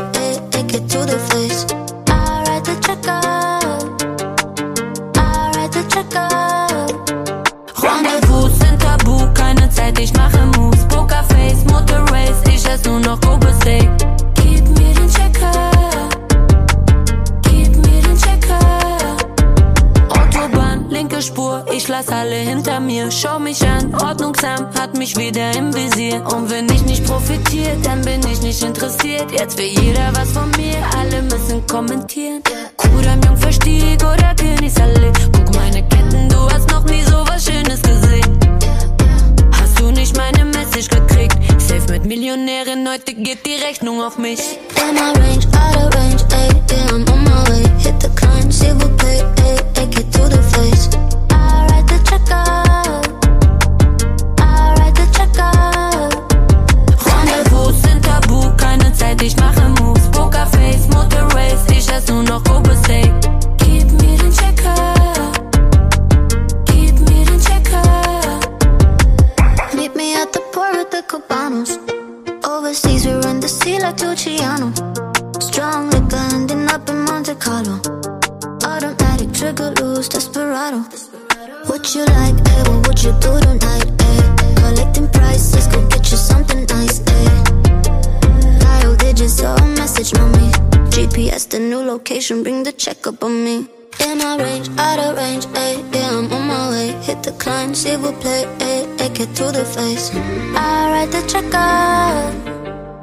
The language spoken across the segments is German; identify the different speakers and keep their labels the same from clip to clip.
Speaker 1: ayy, take it to the face. I write the check out, I write the check out.
Speaker 2: Rendezvous sind tabu, keine Zeit, ich mache Moves. Pokerface, Motor Race, ich ess nur noch Kobe-Steak.
Speaker 1: Gib mir den Checker, gib mir den Checker.
Speaker 2: Autobahn, linke Spur, ich lass alle hinter mir. Schau mich an, ordnungsam, hat mich wieder im Visier. Und wenn ich nicht profitiere, dann bin ich nicht interessiert. Jetzt will jeder was von mir, alle müssen kommentieren. Kudam, Jungverstieg oder Königsallee. Guck meine Ketten, du hast noch nie so was Schönes gesehen. Hast du nicht meine Message gekriegt? Safe mit Millionärin, heute geht die Rechnung auf mich.
Speaker 1: In my range, out of range, ayy, yeah, I'm on my way. Hit the climb, s'il vous plaît, ayy, take it to the face. I write the check out, I write the check out.
Speaker 2: Rendezvous sind tabu, keine Zeit, ich mache Moves. Pokerface, Motor Race, ich ess nur noch Kobe-Steak.
Speaker 1: Gib mir den Checker, gib mir den Checker. Meet me at the port with the Cubanos. Overseas we run the sea like Luciano. Strong liquor ending up in Monte Carlo. Automatic trigger loose, desperado. What you like, eh? What would you do tonight, eh? Collecting prices, go get you something nice, eh? Dial digits or a message, mommy. GPS, the new location, bring the check up on me. In my range, out of range, ayy, yeah, I'm on my way. Hit the climb, s'il vous plaît, ayy, take it to the face. I write the check out,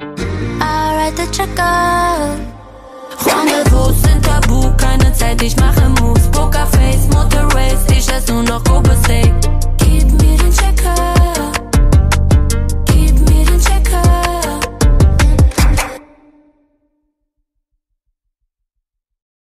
Speaker 1: I write the check out.
Speaker 2: Rendezvous sind tabu, keine Zeit, ich mache